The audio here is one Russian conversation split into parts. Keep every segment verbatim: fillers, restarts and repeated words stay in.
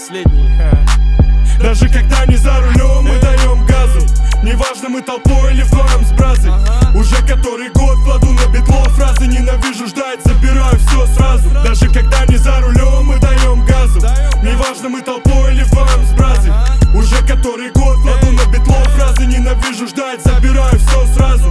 последний. Даже когда не за рулем, мы даем газу. Неважно, мы толпой или вдвоем с бразой. Уже который год кладу на битло фразы. Ненавижу ждать, забираю все сразу. Даже когда не за рулем, мы даем газу. Неважно, мы толпой или вдвоем с бразой. Уже который год кладу на битло фразы. Ненавижу ждать, забираю все сразу.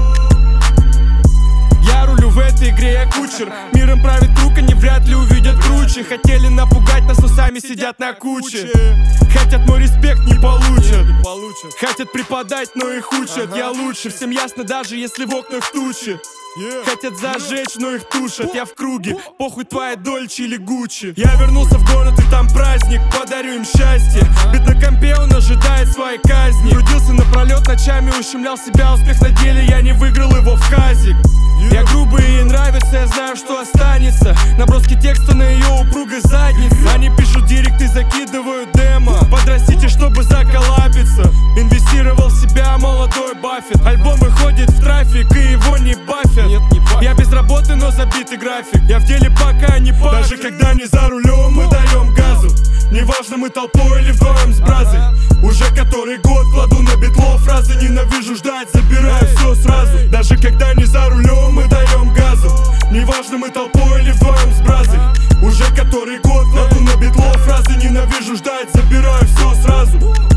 Я рулю в этой игре, я кучер. Миром правит круг, они вряд ли увидят круче. Хотели напугать нас, но сами сидят на куче. Хотят мой респект, не получат. Хотят преподать, но их учат. Я лучше, всем ясно, даже если в окнах тучи. Хотят зажечь, но их тушат. Я в круге, похуй твоя Дольче или Гуччи. Я вернулся в город, и там праздник. Подарю им счастье. Бит на компе, он ожидает своей казни. Трудился напролет, ночами ущемлял себя. Успех на деле, я не выиграл его в казик. Я грубый, ей нравится, я знаю, что останется. Наброски текста на ее упругой заднице. Они пишут директ и закидывают демо. Подрастите, чтобы заколабиться. Инвестировал в себя молодой Баффет. Альбом выходит в трафик, и его не бафят. Нет, не бафят. Я без работы, но забитый график. Я в деле пока не пафик. Даже когда не за рулем, мы даем газу. Неважно, мы толпой или вдвоем с бразой. Уже который год кладу на битло фразы. Ненавижу ждать, забираю все сразу. Даже когда не за рулем, мы даем газу. Неважно, мы толпой или вдвоем с бразой. Уже который год кладу на битло фразы. Ненавижу ждать, забираю все сразу.